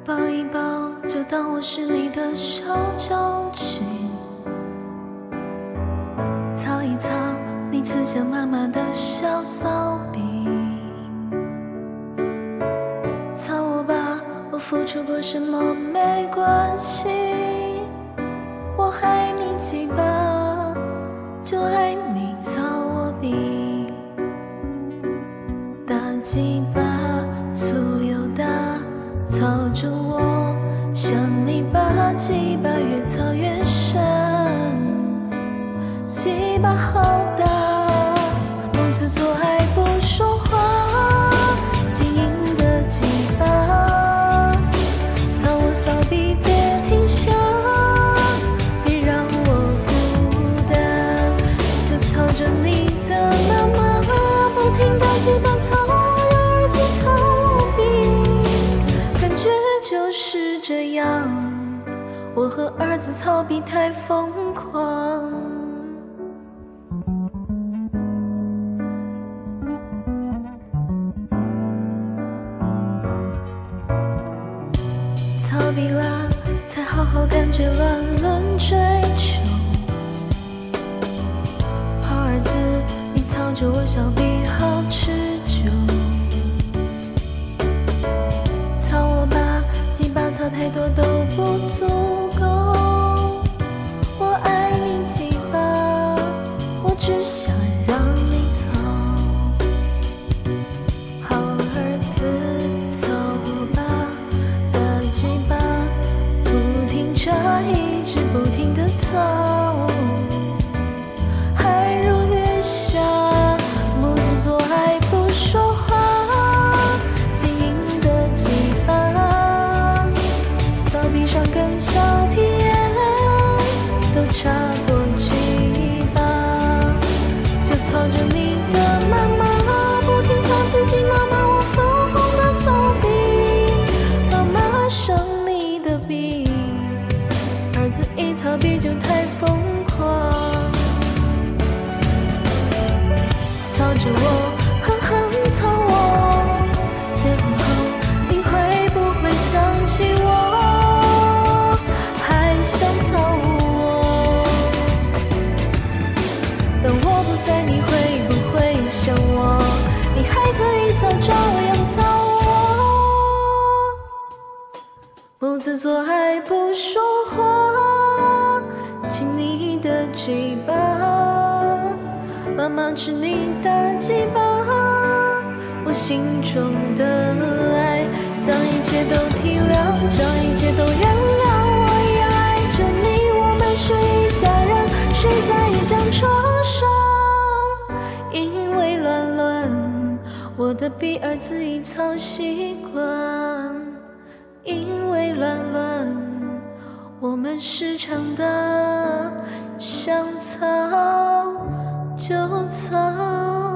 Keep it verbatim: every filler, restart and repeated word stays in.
抱一抱，就当我是你的小交情，操一操你刺向妈妈的小骚逼，操我吧，我付出过什么没关系，我爱你几把，就爱你操我逼，大鸡巴粗又大，操着我，像你把鸡巴越操越深，鸡巴好大，母子做爱不说话，坚硬的鸡巴，操我骚逼别停下，别让我孤单，就操着你的妈妈，不停打鸡巴操我儿子操我逼，感觉就是这样，我和儿子操逼太疯狂。操逼啦，才好好感觉乱伦追求。好儿子，你操着我小逼好持久。操我吧，鸡巴操太多都不足够。我爱你鸡巴，我只想让你操。好儿子，操我吧。一直不停地操，爱如月下，母子做爱不说话，坚硬的鸡巴，骚逼上跟小屁眼都插过鸡巴，就操着你的妈妈，不停操自己妈妈，我粉红的骚逼，妈妈生你的逼，儿子一操逼就太疯狂，操着我，狠狠操我，结婚后你会不会想起我，还想操我？等我不在，你会不会想我？你还可以操，照样操我。母子做爱不说话，亲你的鸡巴，妈妈吃你的鸡巴，我心中的爱，将一切都体谅，将一切都原谅，我也爱着你，我们是一家人，睡在一张床上，因为乱伦，我的逼儿子已操习惯，因为乱伦，我们时常的想操就操。